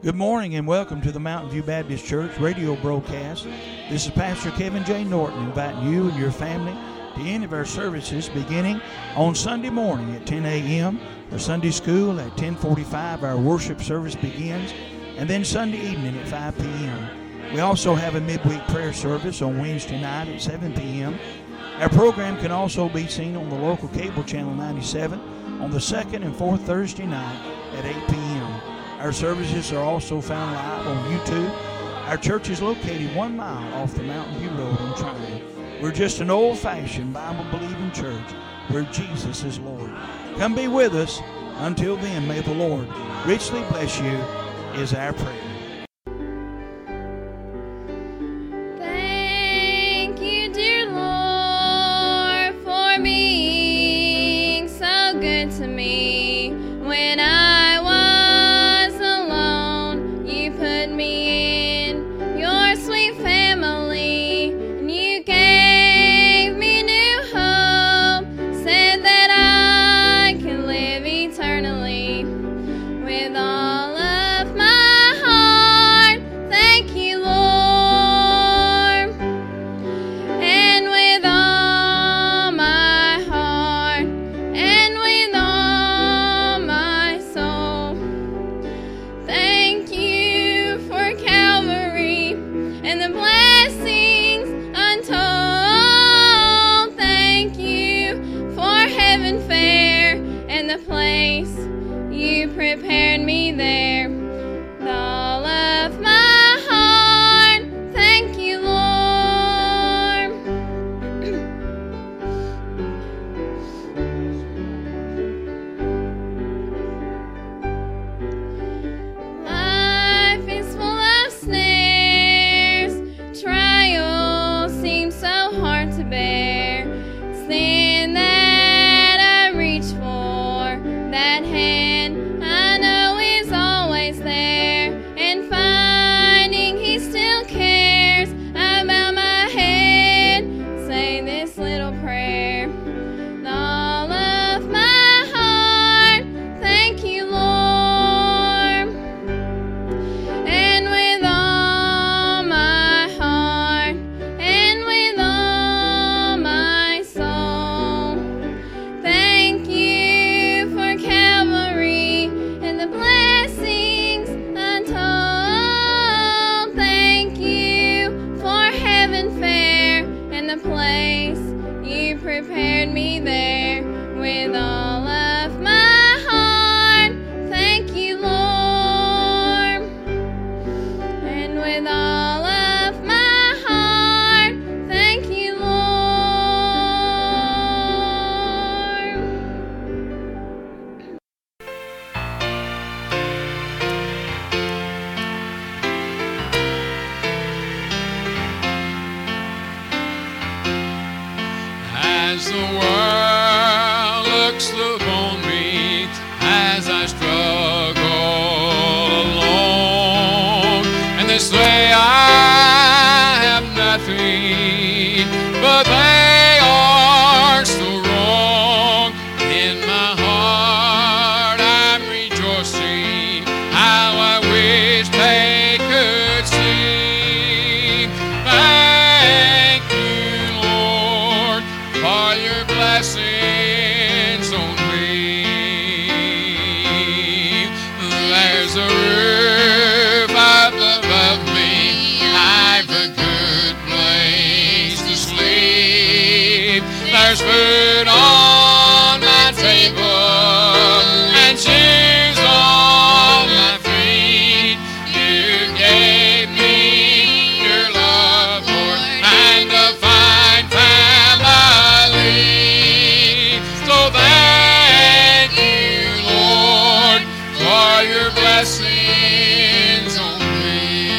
Good morning and welcome to the Mountain View Baptist Church radio broadcast. This is Pastor Kevin J. Norton inviting you and your family to any of our services beginning on Sunday morning at 10 a.m. for Sunday school. At 10:45 our worship service begins, and then Sunday evening at 5 p.m. We also have a midweek prayer service on Wednesday night at 7 p.m. Our program can also be seen on the local cable channel 97 on the second and fourth Thursday night at 8 p.m. Our services are also found live on YouTube. Our church is located 1 mile off the Mountain View Road in Tryon. We're just an old-fashioned Bible-believing church where Jesus is Lord. Come be with us. Until then, may the Lord richly bless you is our prayer. Thank you, dear Lord, for being so good to me. When I was alone, you put me in your sweet family, and you gave me new hope, said that I can live eternally with all of my heart. Thank you, Lord, and with all my heart, and with all my soul. Thank you for Calvary and the blessings untold. Thank you for heaven fair and the place you prepared me there. With all of my heart, thank you, Lord. Life is full of snares, trials seem so hard to bear. Sin that I reach for, that hand I know is always there, and finding He still cares. I bow my head, say this little prayer. With all of my heart, thank you, Lord, and with all my heart, and with all my soul. Thank you for Calvary and the blessings untold. Thank you for heaven fair and the place you prepared me there. With all of my heart, thank you, Lord, and with all of my heart, thank you, Lord. As the world looks upon me, as I struggle alone, and they say I have nothing, but they are so wrong. In my heart I'm rejoicing, how I wish they could see. Thank you, Lord, for your blessings on me. There's a roof up above me, I've a good place to sleep. There's food on my table and shoes on my feet. You gave me your love, Lord, and a fine family. So thank you, Lord, for your blessings on me.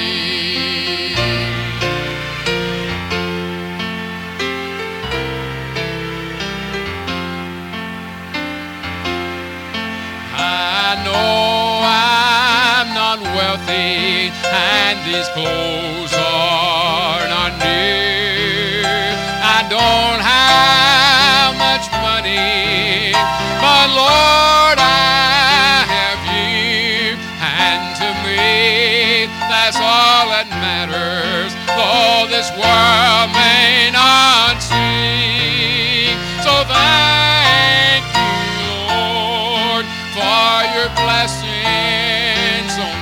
I know I'm not wealthy and these clothes are not new. I don't have much money, but Lord, I have you. And to me, that's all that matters, though this world may not see. So thank you, Lord, for your blessings on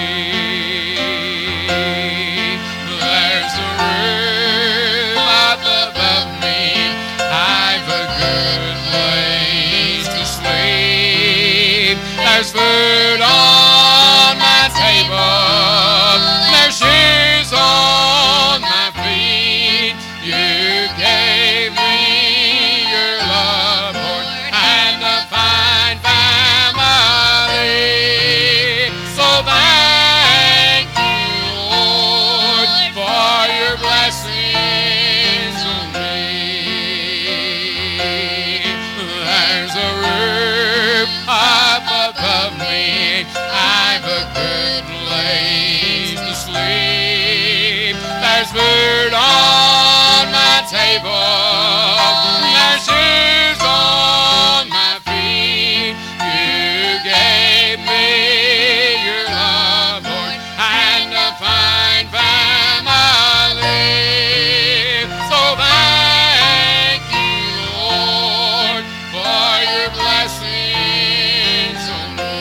me. There's a roof up above me, I've a good place to sleep. There's food on my table, there's shoes on my feet. You gave me your love, Lord, and a fine family. So thank you, Lord, for your blessings on me. There's a roof up above me, I've a good place to sleep. There's food on my table, there's shoes on my feet. You gave me your love, Lord, and a fine family. So thank you, Lord, for your blessings on me.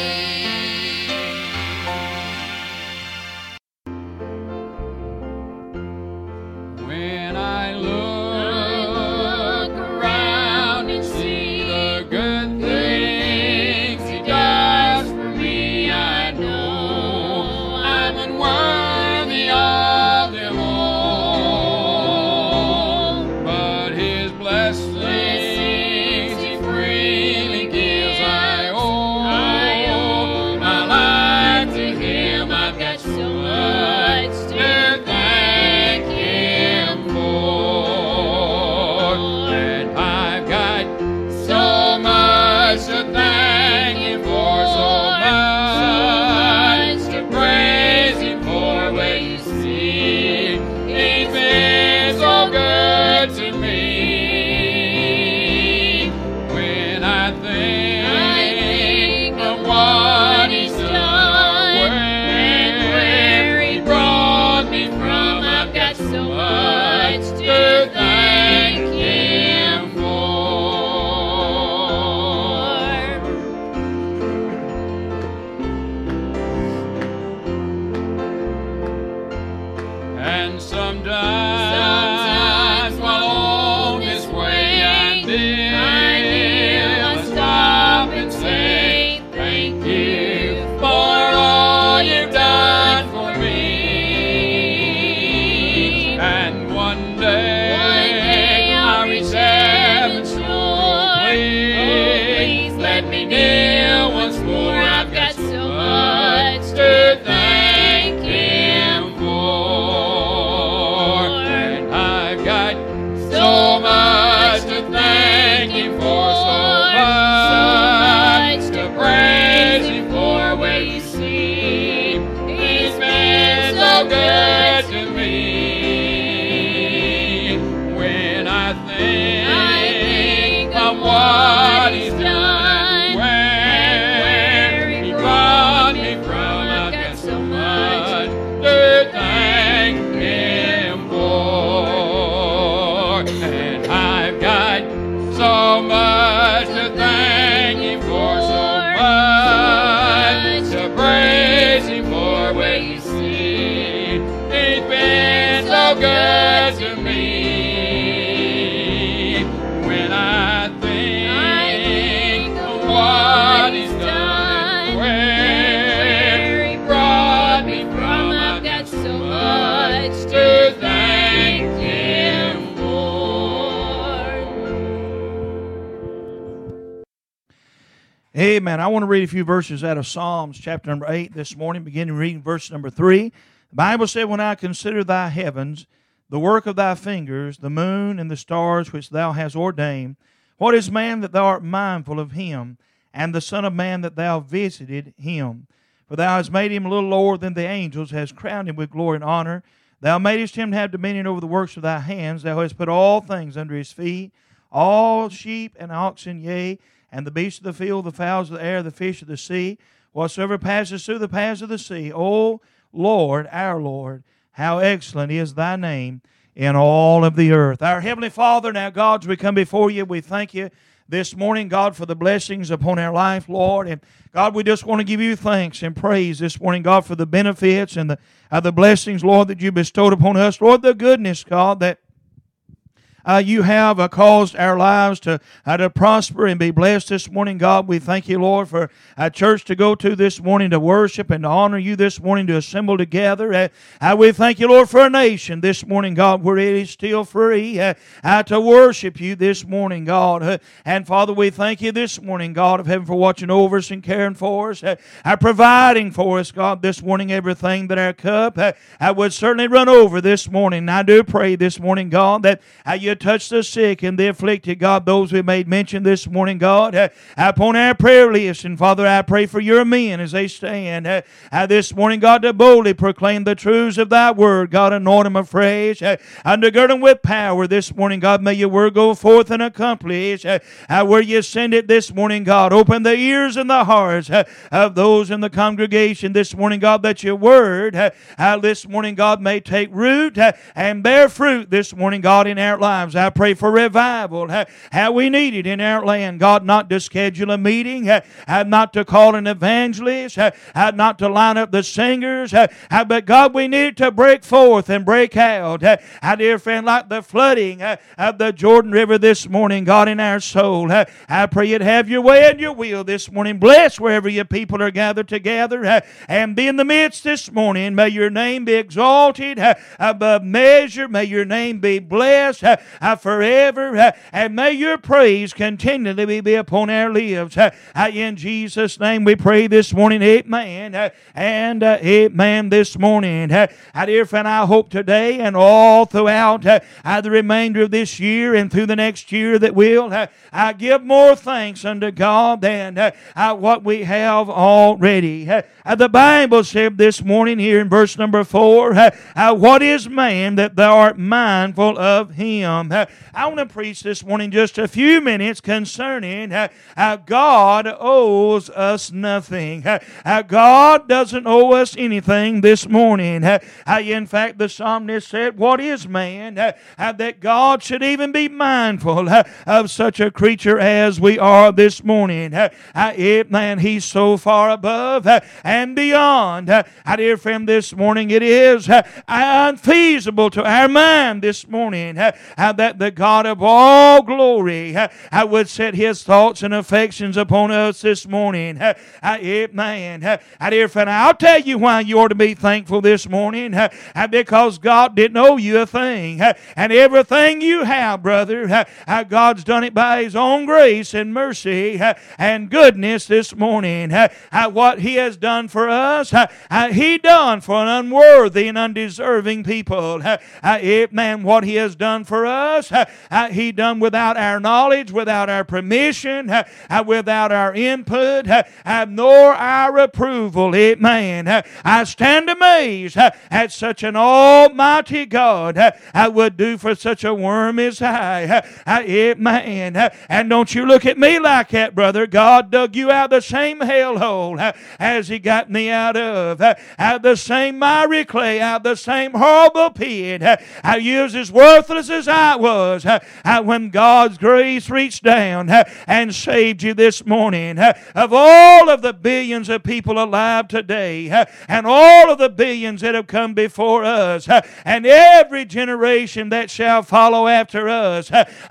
When I look around and see the good things He does for me, I know I'm unworthy of them all. But His blessings He freely gives, I owe my life to Him. I've got so much to thank Him for, and I've got so much to thank Him for, so much to praise Him for. When you see He's been so good to me, when I think of what He's done, where He brought me from, I've got so much to thank Him for. And sometimes while on this way I'm I stop and say thank you for all you've done for me. And one day I'll reach heaven's shore. Please let me kneel once more. I've got so much to thank Him for, and I've got so much to thank Him for, so much to praise Him for. Where you see He's been so good to me, when I think of what He's done, where He brought me from, I've got so much to thank Him for, and I've got so much to thank Him for, so much to praise Him for. Where you see He's been so good to me, when I think of what He's done, where He brought me from, I've got so much to thank Him for. Amen. I want to read a few verses out of Psalms chapter number 8 this morning, beginning reading verse number 3. The Bible said, when I consider thy heavens, the work of thy fingers, the moon and the stars which thou hast ordained, what is man that thou art mindful of him, and the son of man that thou visited him? For thou hast made him a little lower than the angels, hast crowned him with glory and honor. Thou madest him to have dominion over the works of thy hands. Thou hast put all things under his feet, all sheep and oxen, yea, and the beasts of the field, the fowls of the air, the fish of the sea, whatsoever passes through the paths of the sea. O Lord, our Lord, how excellent is Thy name in all of the earth. Our Heavenly Father, now God, as we come before You, we thank You this morning, God, for the blessings upon our life, Lord. And God, we just want to give You thanks and praise this morning, God, for the benefits and the blessings, Lord, that You bestowed upon us. Lord, the goodness, God, that You have caused our lives to prosper and be blessed this morning. God, we thank You, Lord, for a church to go to this morning to worship and to honor You this morning, to assemble together. We thank You, Lord, for a nation this morning, God, where it is still free to worship You this morning, God. And Father, we thank You this morning, God of heaven, for watching over us and caring for us, providing for us, God, this morning, everything that our cup would certainly run over this morning. And I do pray this morning, God, that You touch the sick and the afflicted, God, those we made mention this morning, God, upon our prayer list. And Father, I pray for Your men as they stand this morning, God, to boldly proclaim the truths of Thy word. God, anoint them afresh, undergird them with power this morning. God, may Your word go forth and accomplish where You send it this morning, God. Open the ears and the hearts of those in the congregation this morning, God, that Your word this morning, God, may take root and bear fruit this morning, God, in our lives. I pray for revival, how we need it in our land. God, not to schedule a meeting, not to call an evangelist, not to line up the singers, but God, we need it to break forth and break out. Dear friend, like the flooding of the Jordan River this morning, God, in our soul. I pray You'd have Your way and Your will this morning. Bless wherever Your people are gathered together and be in the midst this morning. May Your name be exalted above measure. May Your name be blessed forever, and may Your praise continually be upon our lips. In Jesus' name we pray this morning, amen, and amen this morning. Dear friend, I hope today and all throughout the remainder of this year and through the next year that we'll give more thanks unto God than what we have already. The Bible said this morning here in verse number 4, what is man that Thou art mindful of him? I want to preach this morning just a few minutes concerning God owes us nothing. God doesn't owe us anything this morning. In fact, the psalmist said, what is man that God should even be mindful of such a creature as we are this morning? Man, He's so far above and beyond. Dear friend, this morning it is unfeasible to our mind this morning that the God of all glory would set His thoughts and affections upon us this morning. Amen. Dear friend, I'll tell you why you ought to be thankful this morning. Because God didn't owe you a thing. And everything you have, brother, God's done it by His own grace and mercy and goodness this morning. What He has done for us, He done for an unworthy and undeserving people. Amen. What He has done for us, He done without our knowledge, without our permission, without our input, nor our approval. Amen. I stand amazed at such an almighty God would do for such a worm as I. Amen. And don't you look at me like that, brother. God dug you out of the same hellhole as He got me out of the same miry clay, out of the same horrible pit. You was as worthless as I was when God's grace reached down and saved you this morning. Of all of the billions of people alive today, and all of the billions that have come before us, and every generation that shall follow after us,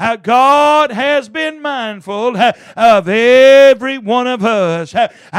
God has been mindful of every one of us.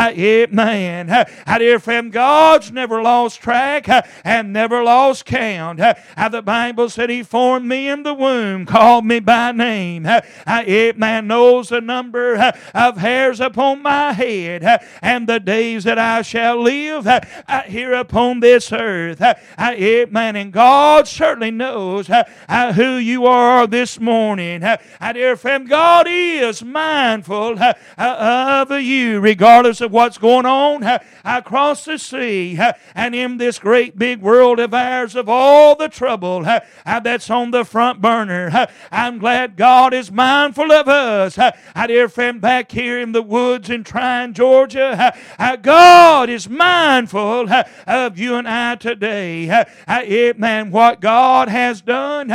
Amen. Dear friend, God's never lost track and never lost count. The Bible said He formed me in the womb, called me by name. Man knows the number of hairs upon my head, and the days that I shall live here upon this earth. Man, and God certainly knows who you are this morning. Dear friend, God is mindful of you, regardless of what's going on across the sea and in this great big world of ours, of all the trouble that's on the front burner. burner. I'm glad God is mindful of us. Dear friend, back here in the woods in Tryon, Georgia, God is mindful of you and I today. Amen. What God has done,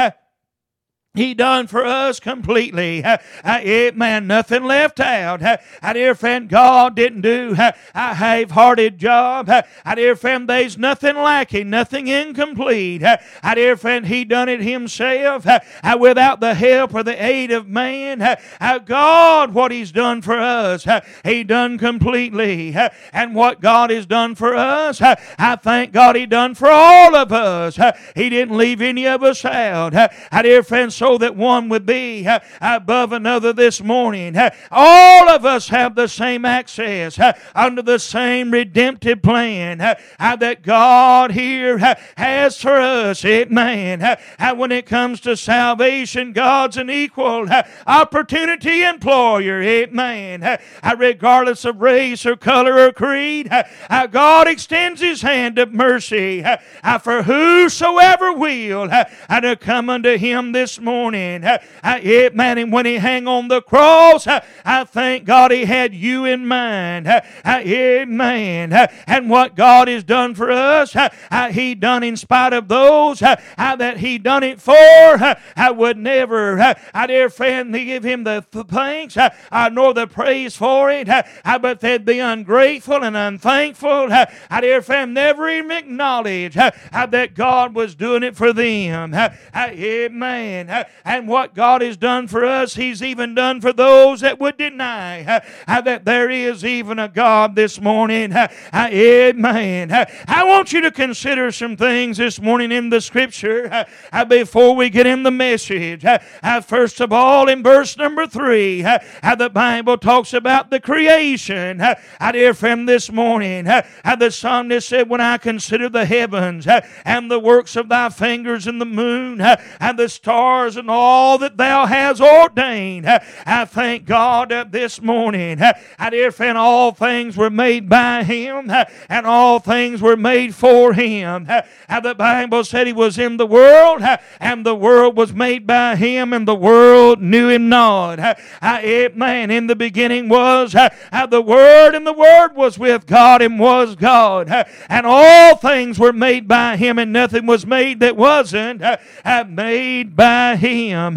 He done for us completely. Amen. Nothing left out. Dear friend, God didn't do a half-hearted job. Dear friend, there's nothing lacking, nothing incomplete. Dear friend, He done it Himself without the help or the aid of man. God, what He's done for us, He done completely. And what God has done for us, I thank God He done for all of us. He didn't leave any of us out. Dear friend, so that one would be above another this morning. All of us have the same access under the same redemptive plan that God here has for us. Amen. When it comes to salvation, God's an equal opportunity employer. Amen. Regardless of race or color or creed, God extends His hand of mercy for whosoever will to come unto Him this morning. Amen. And when He hung on the cross, I thank God He had you in mind. Amen. And what God has done for us, He done in spite of those that He done it for. I would never, dear friend, give Him the thanks nor the praise for it, but they'd be ungrateful and unthankful. Dear friend, never even acknowledge that God was doing it for them. Amen. And what God has done for us, He's even done for those that would deny that there is even a God this morning. Amen. I want you to consider some things this morning in the Scripture before we get in the message. First of all, in verse number 3, the Bible talks about the creation. Dear friend, this morning, the psalmist said, when I consider the heavens and the works of thy fingers and the moon and the stars and all that thou hast ordained. I thank God this morning. Dear friend, all things were made by Him and all things were made for Him. The Bible said He was in the world and the world was made by Him and the world knew Him not. Amen. In the beginning was the Word, and the Word was with God and was God. And all things were made by Him, and nothing was made that wasn't made by Him.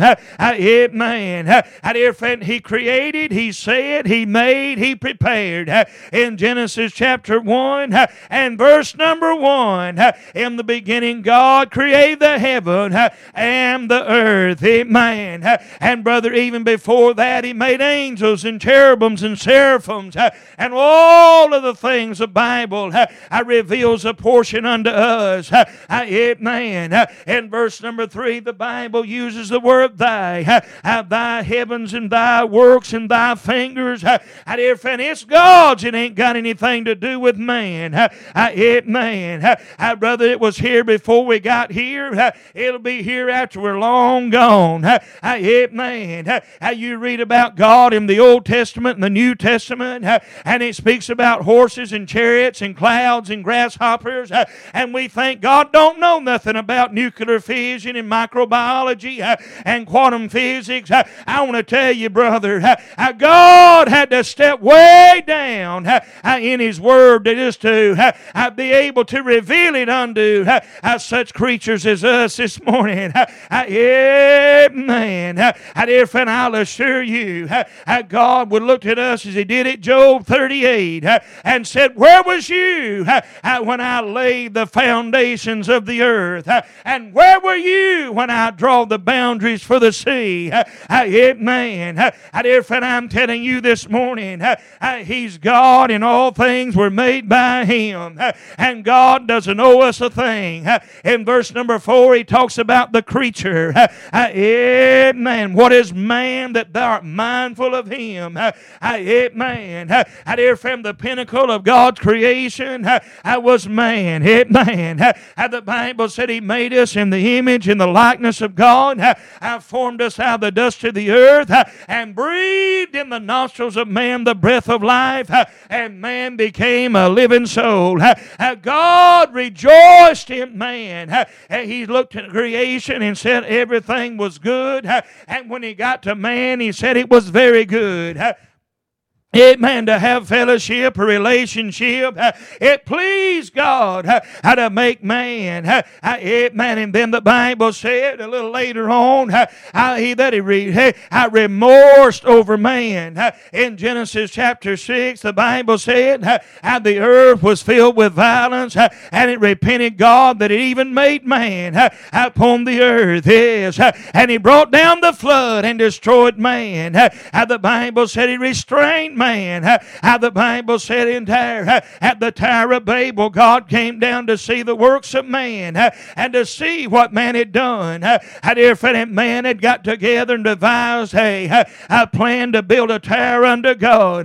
Amen. Dear friend, He created, He said, He made, He prepared. In Genesis chapter 1 and verse number 1, in the beginning God created the heaven and the earth. Amen. And brother, even before that He made angels and cherubims and seraphims and all of the things the Bible reveals a portion unto us. Amen. In verse number 3, the Bible uses the word thy heavens and thy works and thy fingers. Dear friend, it's God's. It ain't got anything to do with man. Amen. Brother, it was here before we got here. It'll be here after we're long gone. Amen. You read about God in the Old Testament and the New Testament, and it speaks about horses and chariots and clouds and grasshoppers, and we think God don't know nothing about nuclear fission and microbiology and quantum physics. I want to tell you, brother, God had to step way down in His Word just to be able to reveal it unto such creatures as us this morning. Amen. Dear friend, I'll assure you, God would look at us as He did at Job 38 and said, where was you when I laid the foundations of the earth? And where were you when I draw the boundaries for the sea? Amen. Dear friend, I'm telling you this morning, He's God and all things were made by Him. And God doesn't owe us a thing. In verse number 4, He talks about the creature. Amen. What is man that thou art mindful of him? Amen. Dear friend, the pinnacle of God's creation was man. Amen. The Bible said He made us in the image and the likeness of God. formed us out of the dust of the earth, and breathed in the nostrils of man the breath of life, and man became a living soul. God rejoiced in man. He looked at creation and said everything was good. And when he got to man, he said it was very good. Amen. To have fellowship, a relationship. It pleased God how to make man. Amen. And then the Bible said a little later on, he remorsed over man. In Genesis chapter 6, the Bible said how the earth was filled with violence, and it repented God that it even made man upon the earth. Yes. And he brought down the flood and destroyed man. How the Bible said he restrained man. How the Bible said at the Tower of Babel, God came down to see the works of man and to see what man had done. How different man had got together and devised a plan to build a tower unto God.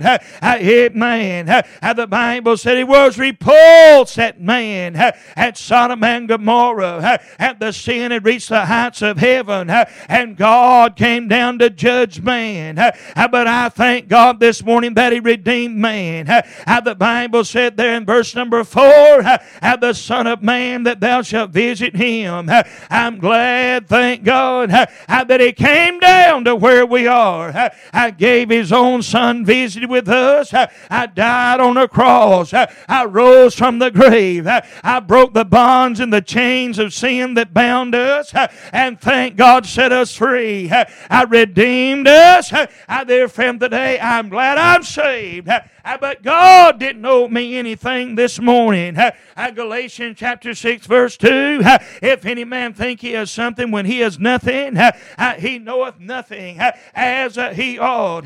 Man, how the Bible said he was repulsed at man at Sodom and Gomorrah. At the sin had reached the heights of heaven, and God came down to judge man. But I thank God this morning that he redeemed man. How the Bible said there in verse number 4, how the Son of Man that thou shalt visit him. I'm glad, thank God, that he came down to where we are. I gave his own Son, visited with us. I died on a cross. I rose from the grave. I broke the bonds and the chains of sin that bound us, and thank God set us free. I redeemed us. Therefore today I'm glad I'm saved. But God didn't owe me anything this morning. Galatians chapter 6 verse 2, if any man think he has something when he has nothing, he knoweth nothing as he ought.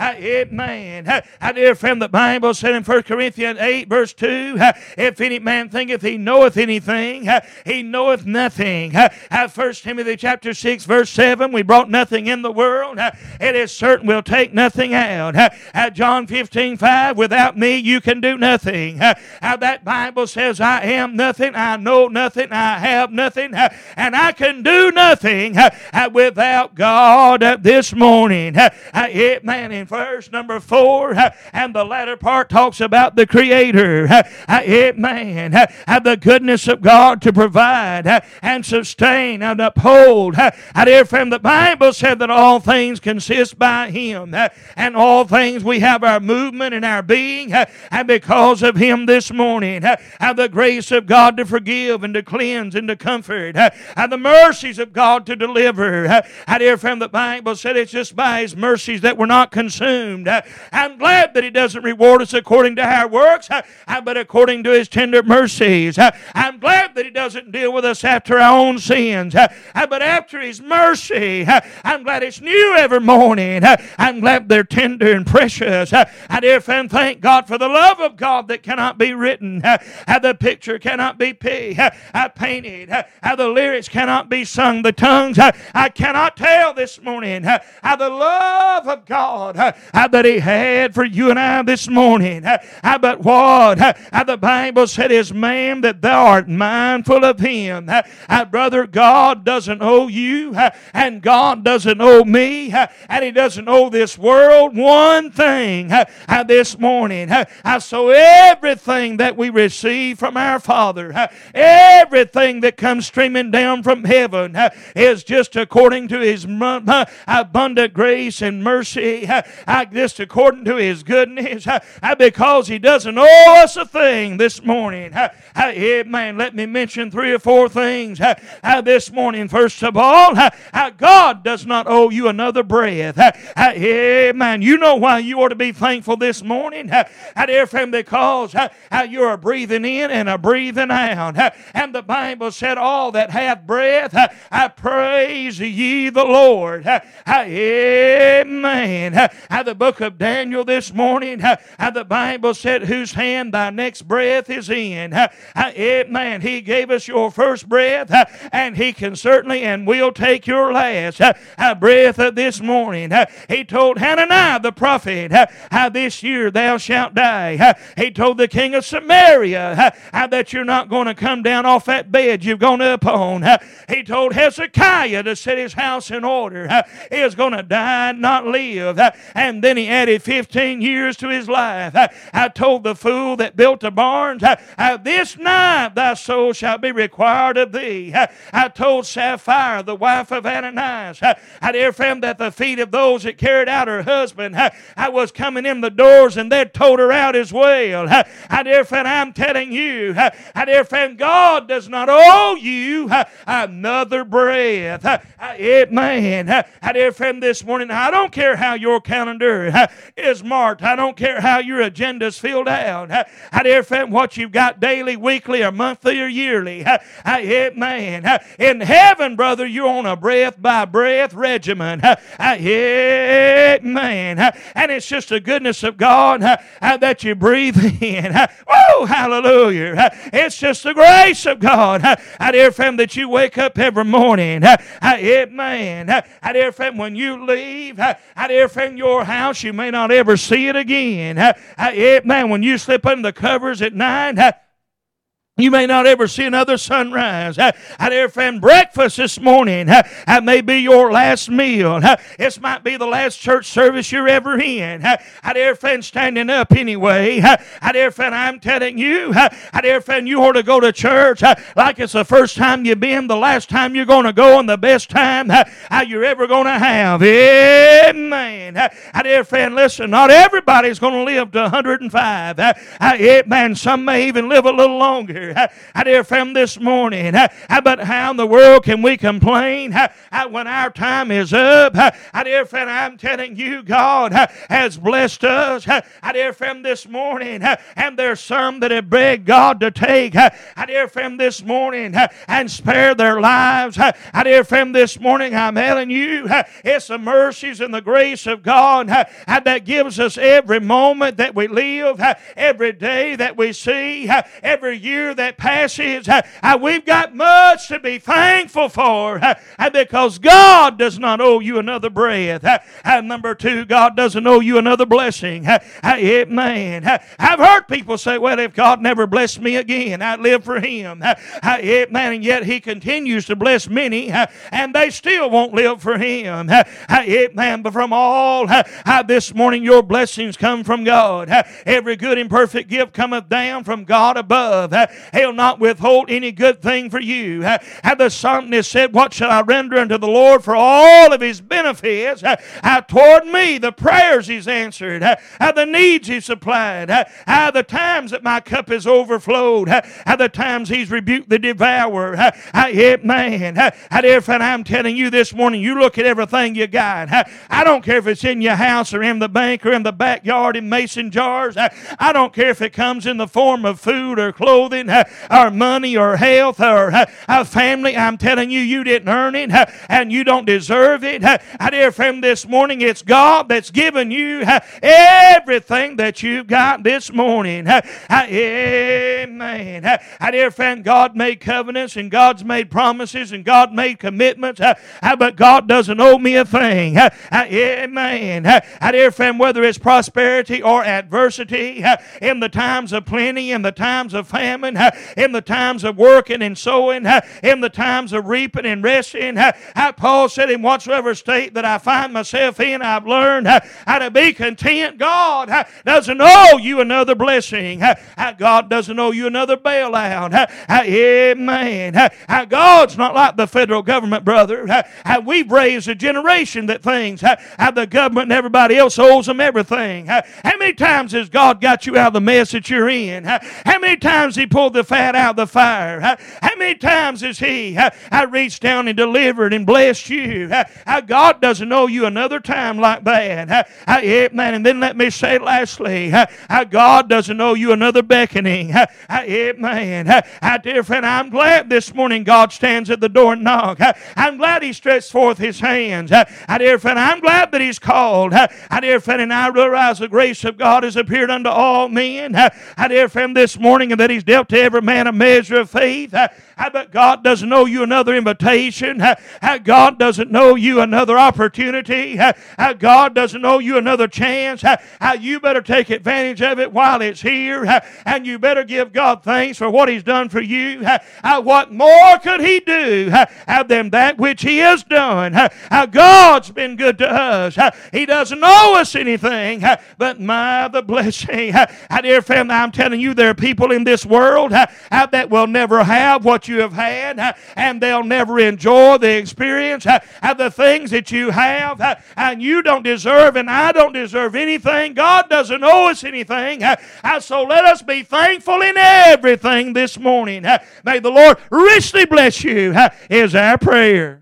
Amen. Therefore the Bible said in 1 Corinthians 8 verse 2, if any man thinketh he knoweth anything, he knoweth nothing. 1 Timothy chapter 6 verse 7, we brought nothing in the world. It is certain we'll take nothing out. John 15:5, without me you can do nothing. That Bible says I am nothing, I know nothing, I have nothing, and I can do nothing without God this morning. Amen. In verse number 4, and the latter part talks about the Creator. Amen. The goodness of God to provide and sustain and uphold. Therefore the Bible said that all things consist by Him, and all things we have our movement and our being, and because of Him this morning, the grace of God to forgive and to cleanse and to comfort, the mercies of God to deliver. Therefore the Bible said it's just by His mercies that we're not consumed. I'm glad that He doesn't reward us according to our works, but according to His tender mercies. I'm glad that He doesn't deal with us after our own sins, but after His mercy. I'm glad it's new every morning. I'm glad they're tender and precious. I therefore thank God for the love of God that cannot be written. The picture cannot be painted. The lyrics cannot be sung. The tongues I cannot tell this morning. The love of God that He had for you and I this morning. But what the Bible said is, man, that thou art mindful of him. Brother, God doesn't owe you, and God doesn't owe me, and He doesn't owe this world one thing this morning. So everything that we receive from our Father, everything that comes streaming down from heaven is just according to His abundant grace and mercy, just according to His goodness, because He doesn't owe us a thing this morning. Amen. Let me mention 3 or 4 things this morning. First of all, God does not owe you another breath. Amen. You know why you ought to be thankful this morning? Because you're a breathing in and a breathing out. And the Bible said, all that hath breath, I praise ye the Lord. Amen. The book of Daniel this morning, the Bible said, whose hand thy next breath is in. Amen. He gave us your first breath, and He can certainly and will take your last breath this morning. He told Hananiah the prophet, how this year thou shalt die. He told the king of Samaria how that you're not going to come down off that bed you've gone up on. He told Hezekiah to set his house in order. He was going to die and not live. And then he added 15 years to his life. I told the fool that built the barns, this night thy soul shall be required of thee. I told Sapphira, the wife of Ananias, I dare friend that the feet of those that carried out her husband, I was coming in the doors and they'd told her out as well. I dare friend, I'm telling you, I dare friend, God does not owe you another breath. Amen. I dare friend, this morning, I don't care how your calendar is marked. I don't care how your agenda's filled out. I dare friend, what you've got daily, weekly, or monthly, or yearly. Amen. In heaven, brother, you're on a breath by breath regimen. Amen. And it's just the goodness of God that you breathe in. Oh, hallelujah. It's just the grace of God. I dare friend, that you wake up every morning. Amen. I dare friend, when you leave, I dare friend, your house, you may not ever see it again. Amen. When you slip under the covers at night, you may not ever see another sunrise. I dare friend, breakfast this morning, that may be your last meal. This might be the last church service you're ever in. I dare friend, standing up anyway. I dare friend, I'm telling you, I dare friend, you ought to go to church like it's the first time you've been, the last time you're going to go, and the best time you're ever going to have. Amen. I dare friend, listen, not everybody's going to live to 105. Amen. Some may even live a little longer. I dare friend, this morning, but how in the world can we complain when our time is up? I dare friend, I'm telling you, God has blessed us. I dare friend, this morning, and there's some that have begged God to take. I dare friend, this morning, and spare their lives. I dare friend, this morning, I'm telling you, it's the mercies and the grace of God that gives us every moment that we live, every day that we see, every year that passes. We've got much to be thankful for because God does not owe you another breath. Number two, God doesn't owe you another blessing. Amen. I've heard people say, well, if God never blessed me again, I'd live for Him. Amen. And yet He continues to bless many, and they still won't live for Him. Amen. But from all this morning, your blessings come from God. Every good and perfect gift cometh down from God above. He'll not withhold any good thing for you. The psalmist said, what shall I render unto the Lord for all of His benefits toward me? The prayers He's answered, the needs He's supplied, the times that my cup is overflowed, the times He's rebuked the devourer. Amen. I'm telling you this morning, you look at everything you got. I don't care if it's in your house or in the bank or in the backyard in mason jars. I don't care if it comes in the form of food or clothing or money or health or a family. I'm telling you, you didn't earn it and you don't deserve it. I dare friend, this morning, it's God that's given you everything that you've got this morning. Amen. I dare friend, God made covenants and God's made promises and God made commitments, but God doesn't owe me a thing. Amen. I dare friend, whether it's prosperity or adversity, in the times of plenty, in the times of famine, in the times of working and sowing, in the times of reaping and resting, Paul said, in whatsoever state that I find myself in, I've learned how to be content. God doesn't owe you another blessing. God doesn't owe you another bailout. Amen. God's not like the federal government, brother. We've raised a generation that thinks the government and everybody else owes them everything. How many times has God got you out of the mess that you're in? How many times He pulled the fat out of the fire? How many times has He reached down and delivered and blessed you? God doesn't owe you another time like that. Amen. And then let me say lastly, God doesn't owe you another beckoning. Amen. Dear friend, I'm glad this morning God stands at the door and knocks. I'm glad He stretched forth His hands. Dear friend, I'm glad that He's called. Dear friend, and I realize the grace of God has appeared unto all men. Dear friend, this morning, and that He's dealt to every man a measure of faith. But God doesn't owe you another invitation. God doesn't owe you another opportunity. God doesn't owe you another chance. You better take advantage of it while it's here. And you better give God thanks for what He's done for you. What more could He do than that which He has done? God's been good to us. He doesn't owe us anything but the blessing. Dear family, I'm telling you, there are people in this world that will never have what you have had, and they'll never enjoy the experience of the things that you have, and you don't deserve, and I don't deserve anything. God doesn't owe us anything, so let us be thankful in everything this morning. May the Lord richly bless you, is our prayer.